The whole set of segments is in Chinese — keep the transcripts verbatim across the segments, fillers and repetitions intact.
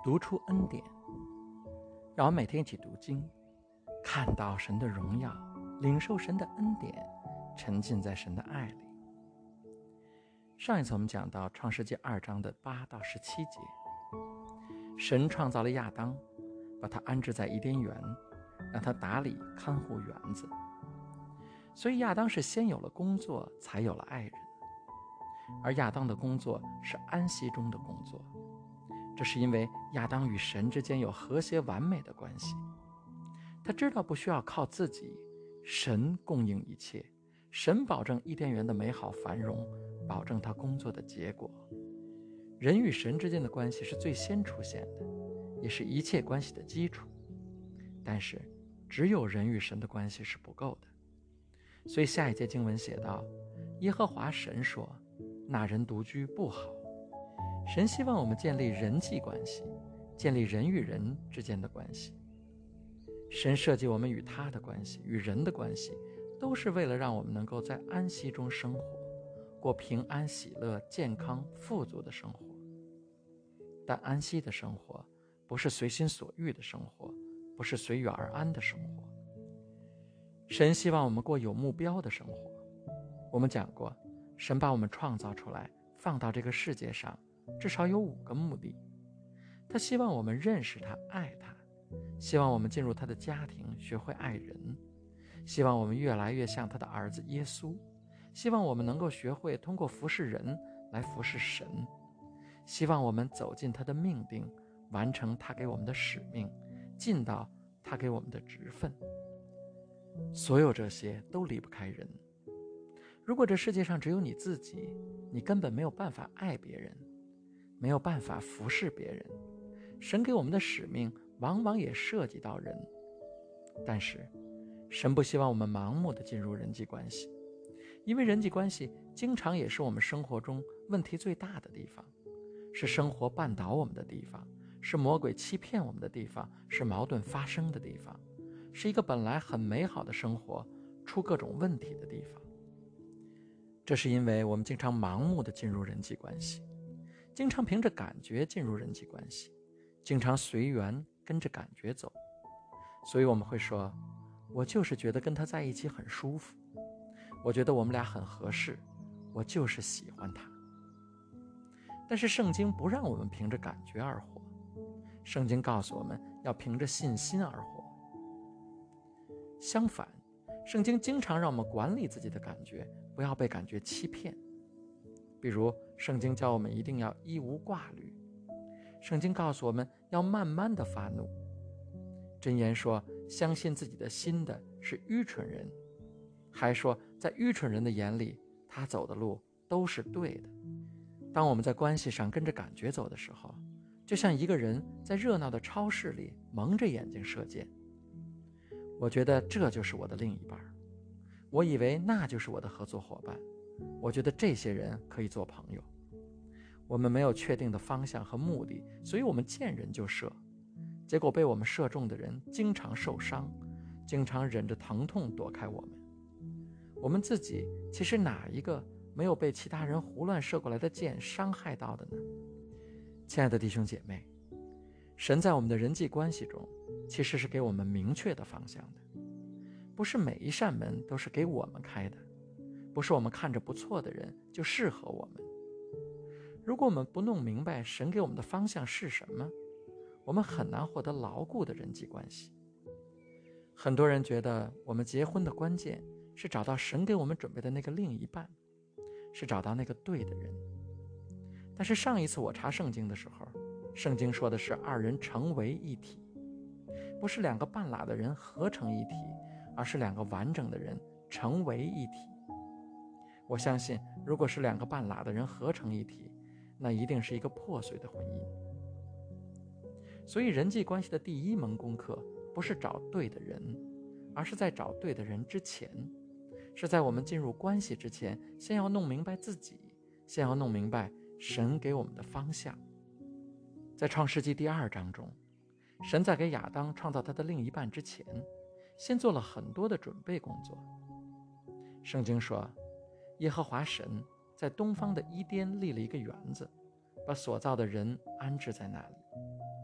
读出恩典。让我们每天一起读经，看到神的荣耀，领受神的恩典，沉浸在神的爱里。上一次我们讲到创世纪二章的八到十七节，神创造了亚当，把他安置在伊甸园，让他打理看护园子。所以亚当是先有了工作，才有了爱人。而亚当的工作是安息中的工作，这是因为亚当与神之间有和谐完美的关系。他知道不需要靠自己，神供应一切，神保证伊甸园的美好繁荣，保证他工作的结果。人与神之间的关系是最先出现的，也是一切关系的基础。但是只有人与神的关系是不够的。所以下一节经文写道，耶和华神说，那人独居不好。神希望我们建立人际关系，建立人与人之间的关系。神设计我们与他的关系，与人的关系，都是为了让我们能够在安息中生活，过平安、喜乐、健康、富足的生活。但安息的生活不是随心所欲的生活，不是随遇而安的生活。神希望我们过有目标的生活。我们讲过，神把我们创造出来，放到这个世界上，至少有五个目的。他希望我们认识他，爱他，希望我们进入他的家庭，学会爱人，希望我们越来越像他的儿子耶稣，希望我们能够学会通过服侍人来服侍神，希望我们走进他的命定，完成他给我们的使命，尽到他给我们的职分。所有这些都离不开人。如果这世界上只有你自己，你根本没有办法爱别人，没有办法服侍别人。神给我们的使命往往也涉及到人，但是神不希望我们盲目地进入人际关系，因为人际关系经常也是我们生活中问题最大的地方，是生活绊倒我们的地方，是魔鬼欺骗我们的地方，是矛盾发生的地方，是一个本来很美好的生活出各种问题的地方。这是因为我们经常盲目地进入人际关系，经常凭着感觉进入人际关系，经常随缘跟着感觉走。所以我们会说，我就是觉得跟他在一起很舒服，我觉得我们俩很合适，我就是喜欢他。但是圣经不让我们凭着感觉而活，圣经告诉我们要凭着信心而活。相反，圣经经常让我们管理自己的感觉，不要被感觉欺骗。比如圣经教我们一定要一无挂虑，圣经告诉我们要慢慢的发怒。箴言说，相信自己的心的是愚蠢人，还说在愚蠢人的眼里，他走的路都是对的。当我们在关系上跟着感觉走的时候，就像一个人在热闹的超市里蒙着眼睛射箭。我觉得这就是我的另一半，我以为那就是我的合作伙伴，我觉得这些人可以做朋友。我们没有确定的方向和目的，所以我们见人就射，结果被我们射中的人经常受伤，经常忍着疼痛躲开我们。我们自己其实哪一个没有被其他人胡乱射过来的箭伤害到的呢？亲爱的弟兄姐妹，神在我们的人际关系中其实是给我们明确的方向的，不是每一扇门都是给我们开的，不是我们看着不错的人就适合我们。如果我们不弄明白神给我们的方向是什么，我们很难获得牢固的人际关系。很多人觉得我们结婚的关键是找到神给我们准备的那个另一半，是找到那个对的人。但是上一次我查圣经的时候，圣经说的是二人成为一体，不是两个半拉的人合成一体，而是两个完整的人成为一体。我相信如果是两个半拉的人合成一体，那一定是一个破碎的婚姻。所以人际关系的第一门功课不是找对的人，而是在找对的人之前，是在我们进入关系之前，先要弄明白自己，先要弄明白神给我们的方向。在创世纪第二章中，神在给亚当创造他的另一半之前，先做了很多的准备工作。圣经说，耶和华神在东方的伊甸立了一个园子，把所造的人安置在那里。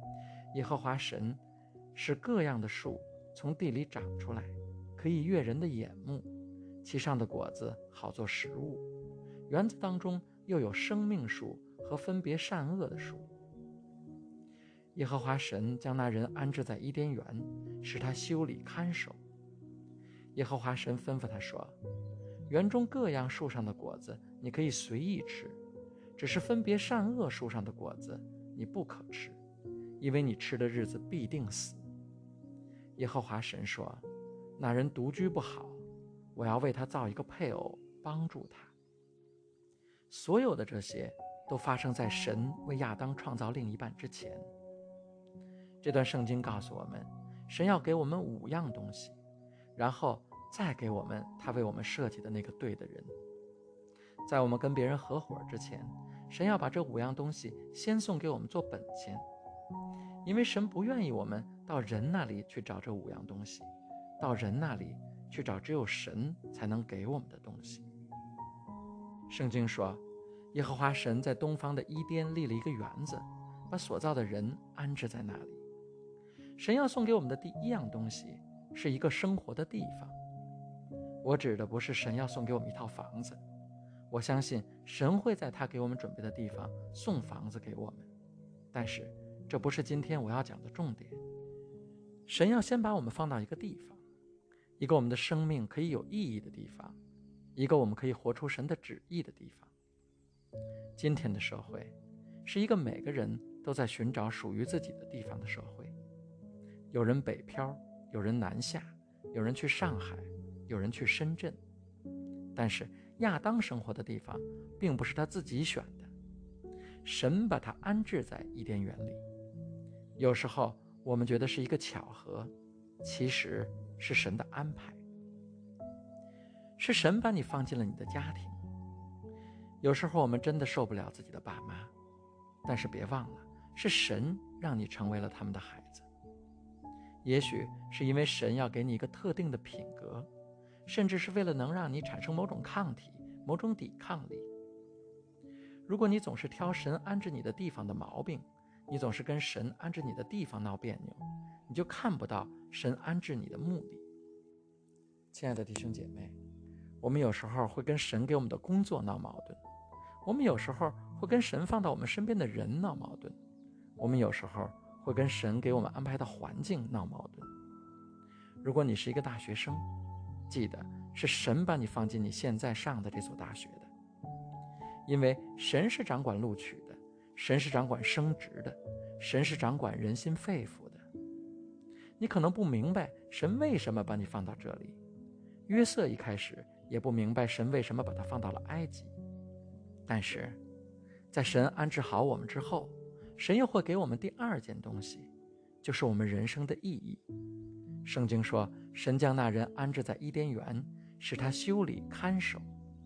耶和华神使各样的树从地里长出来，可以悦人的眼目，其上的果子好做食物。园子当中又有生命树和分别善恶的树。耶和华神将那人安置在伊甸园，使他修理看守。耶和华神吩咐他说，园中各样树上的果子你可以随意吃，只是分别善恶树上的果子你不可吃，因为你吃的日子必定死。耶和华神说，那人独居不好，我要为他造一个配偶，帮助他。所有的这些都发生在神为亚当创造另一半之前。这段圣经告诉我们，神要给我们五样东西，然后再给我们他为我们设计的那个对的人。在我们跟别人合伙之前，神要把这五样东西先送给我们做本钱，因为神不愿意我们到人那里去找这五样东西，到人那里去找只有神才能给我们的东西。圣经说，耶和华神在东方的伊甸立了一个园子，把所造的人安置在那里。神要送给我们的第一样东西是一个生活的地方。我指的不是神要送给我们一套房子，我相信神会在他给我们准备的地方送房子给我们，但是这不是今天我要讲的重点。神要先把我们放到一个地方，一个我们的生命可以有意义的地方，一个我们可以活出神的旨意的地方。今天的社会是一个每个人都在寻找属于自己的地方的社会，有人北漂，有人南下，有人去上海，有人去深圳。但是亚当生活的地方并不是他自己选的，神把他安置在伊甸园里。有时候我们觉得是一个巧合，其实是神的安排，是神把你放进了你的家庭。有时候我们真的受不了自己的爸妈，但是别忘了，是神让你成为了他们的孩子。也许是因为神要给你一个特定的品格，甚至是为了能让你产生某种抗体，某种抵抗力。如果你总是挑神安置你的地方的毛病，你总是跟神安置你的地方闹别扭，你就看不到神安置你的目的。亲爱的弟兄姐妹，我们有时候会跟神给我们的工作闹矛盾，我们有时候会跟神放到我们身边的人闹矛盾，我们有时候会跟神给我们安排的环境闹矛盾。如果你是一个大学生，记得是神把你放进你现在上的这所大学的，因为神是掌管录取的，神是掌管升职的，神是掌管人心肺腑的。你可能不明白神为什么把你放到这里，约瑟一开始也不明白神为什么把他放到了埃及，但是在神安置好我们之后，神又会给我们第二件东西，就是我们人生的意义。圣经说，神将那人安置在伊甸园，使他修理看守。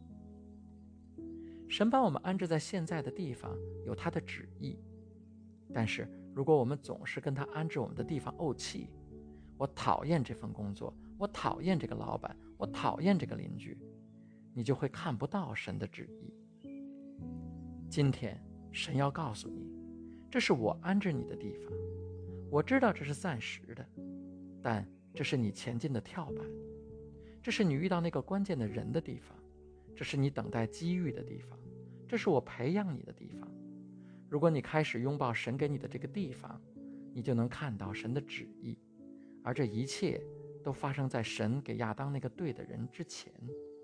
神把我们安置在现在的地方，有他的旨意。但是如果我们总是跟他安置我们的地方怄气，我讨厌这份工作，我讨厌这个老板，我讨厌这个邻居，你就会看不到神的旨意。今天神要告诉你，这是我安置你的地方，我知道这是暂时的，但这是你前进的跳板，这是你遇到那个关键的人的地方，这是你等待机遇的地方，这是我培养你的地方。如果你开始拥抱神给你的这个地方，你就能看到神的旨意，而这一切都发生在神给亚当那个对的人之前。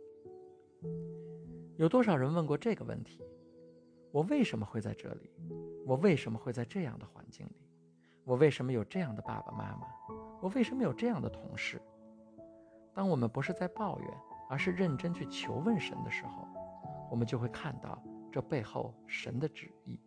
有多少人问过这个问题？我为什么会在这里？我为什么会在这样的环境里？我为什么有这样的爸爸妈妈？我为什么有这样的同事？当我们不是在抱怨，而是认真去求问神的时候，我们就会看到这背后神的旨意。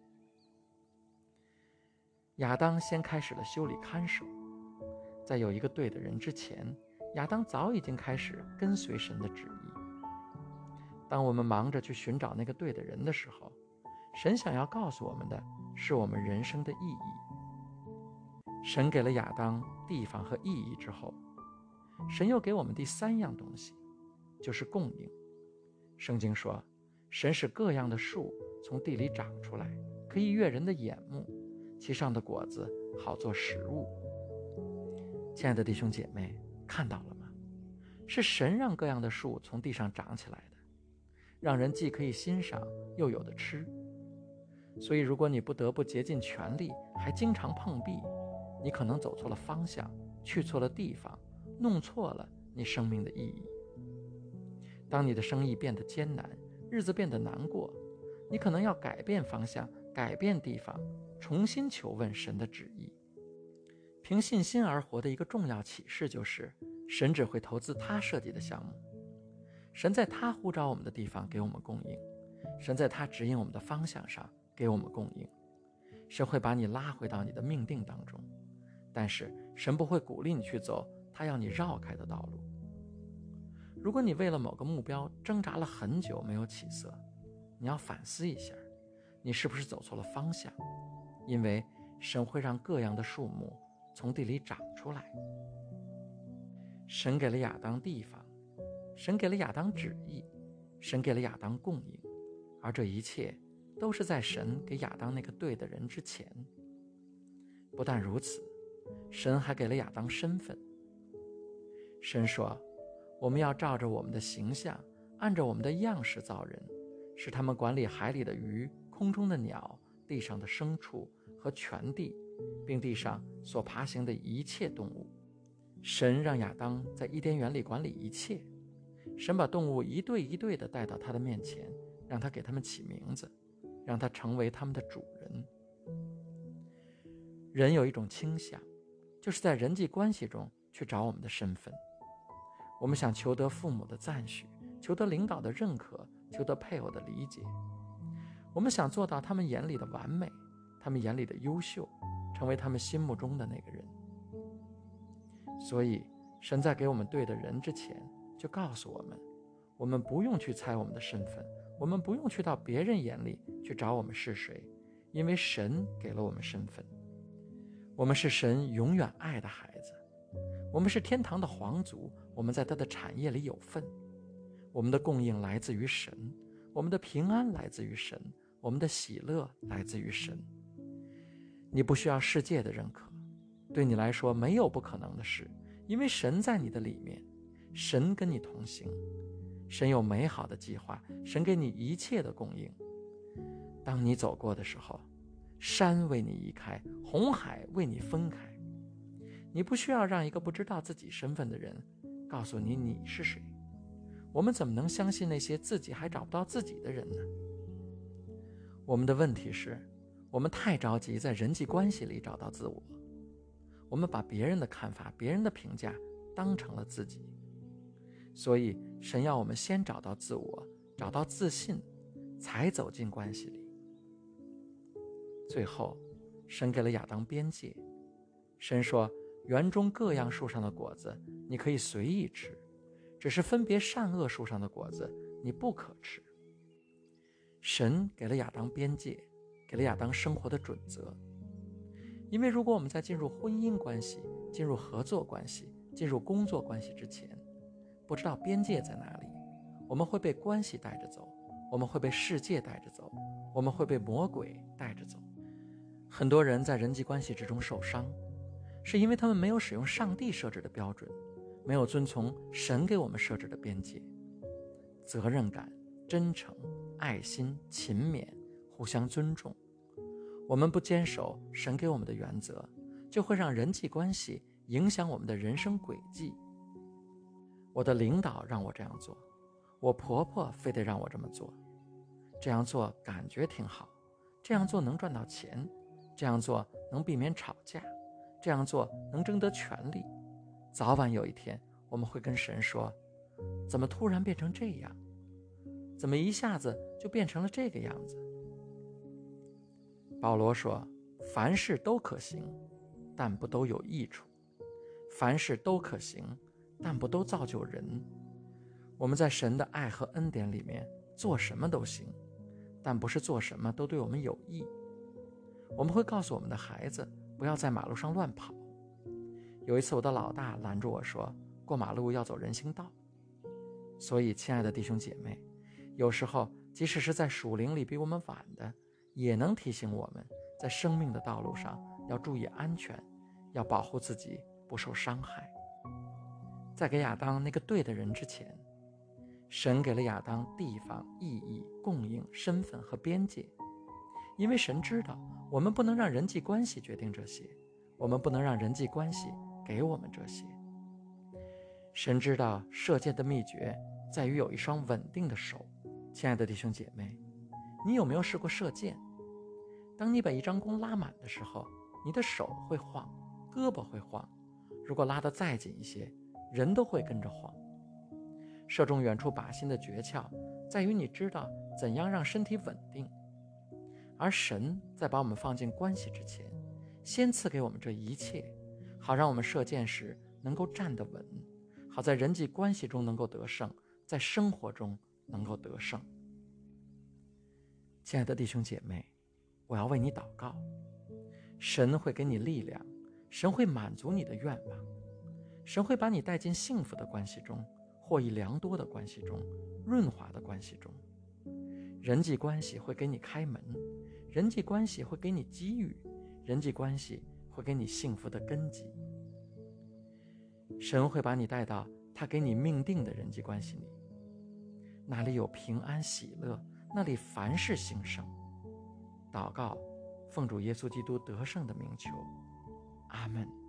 亚当先开始了修理看守，在有一个对的人之前，亚当早已经开始跟随神的旨意。当我们忙着去寻找那个对的人的时候，神想要告诉我们的是我们人生的意义。神给了亚当地方和意义之后，神又给我们第三样东西，就是供应。圣经说，神使各样的树从地里长出来，可以悦人的眼目， 其上的果子好做食物。亲爱的弟兄姐妹，看到了吗？是神让各样的树从地上长起来的，让人既可以欣赏又有的吃。所以如果你不得不竭尽全力，还经常碰壁，你可能走错了方向，去错了地方，弄错了你生命的意义。当你的生意变得艰难，日子变得难过，你可能要改变方向，改变地方，重新求问神的旨意。凭信心而活的一个重要启示就是，神只会投资他设计的项目。神在他呼召我们的地方给我们供应，神在他指引我们的方向上给我们供应。神会把你拉回到你的命定当中，但是神不会鼓励你去走他要你绕开的道路。如果你为了某个目标挣扎了很久没有起色，你要反思一下，你是不是走错了方向？因为神会让各样的树木从地里长出来。神给了亚当地方，神给了亚当旨意，神给了亚当供应，而这一切都是在神给亚当那个对的人之前。不但如此，神还给了亚当身份。神说，我们要照着我们的形象，按着我们的样式造人，使他们管理海里的鱼、空中的鸟、地上的牲畜和全地，并地上所爬行的一切动物。神让亚当在伊甸园里管理一切。神把动物一对一对地带到他的面前，让他给他们起名字，让他成为他们的主人。人有一种倾向，就是在人际关系中去找我们的身份。我们想求得父母的赞许，求得领导的认可，求得配偶的理解。我们想做到他们眼里的完美，他们眼里的优秀，成为他们心目中的那个人。所以神在给我们对的人之前，就告诉我们，我们不用去猜我们的身份，我们不用去到别人眼里去找我们是谁，因为神给了我们身份。我们是神永远爱的孩子，我们是天堂的皇族，我们在他的产业里有份。我们的供应来自于神，我们的平安来自于神，我们的喜乐来自于神。你不需要世界的认可，对你来说没有不可能的事，因为神在你的里面，神跟你同行，神有美好的计划，神给你一切的供应。当你走过的时候，山为你移开，红海为你分开。你不需要让一个不知道自己身份的人告诉你你是谁。我们怎么能相信那些自己还找不到自己的人呢？我们的问题是，我们太着急在人际关系里找到自我，我们把别人的看法、别人的评价当成了自己。所以神要我们先找到自我，找到自信，才走进关系里。最后，神给了亚当边界。神说，园中各样树上的果子你可以随意吃，只是分别善恶树上的果子你不可吃。神给了亚当边界，给了亚当生活的准则。因为如果我们在进入婚姻关系、进入合作关系、进入工作关系之前，不知道边界在哪里，我们会被关系带着走，我们会被世界带着走，我们会被魔鬼带着走。很多人在人际关系之中受伤，是因为他们没有使用上帝设置的标准，没有遵从神给我们设置的边界。责任感、真诚、爱心、勤勉、互相尊重，我们不坚守神给我们的原则，就会让人际关系影响我们的人生轨迹。我的领导让我这样做，我婆婆非得让我这么做，这样做感觉挺好，这样做能赚到钱，这样做能避免吵架，这样做能争得权利。早晚有一天，我们会跟神说，怎么突然变成这样？怎么一下子就变成了这个样子？保罗说，凡事都可行，但不都有益处；凡事都可行，但不都造就人。我们在神的爱和恩典里面做什么都行，但不是做什么都对我们有益。我们会告诉我们的孩子，不要在马路上乱跑。有一次我的老大拦住我说，过马路要走人行道。所以亲爱的弟兄姐妹，有时候即使是在属灵里比我们晚的，也能提醒我们在生命的道路上要注意安全，要保护自己不受伤害。在给亚当那个对的人之前，神给了亚当地方、意义、供应、身份和边界，因为神知道我们不能让人际关系决定这些，我们不能让人际关系给我们这些。神知道射箭的秘诀在于有一双稳定的手。亲爱的弟兄姐妹，你有没有试过射箭？当你把一张弓拉满的时候，你的手会晃，胳膊会晃，如果拉得再紧一些，人都会跟着晃。射中远处靶心的诀窍在于你知道怎样让身体稳定，而神在把我们放进关系之前，先赐给我们这一切，好让我们射箭时能够站得稳，好在人际关系中能够得胜，在生活中能够得胜。亲爱的弟兄姐妹，我要为你祷告，神会给你力量，神会满足你的愿望，神会把你带进幸福的关系中，获益良多的关系中，润滑的关系中。人际关系会给你开门，人际关系会给你机遇，人际关系会给你幸福的根基。神会把你带到他给你命定的人际关系里，那里有平安喜乐，那里凡事兴盛。祷告，奉主耶稣基督得胜的名求，阿们。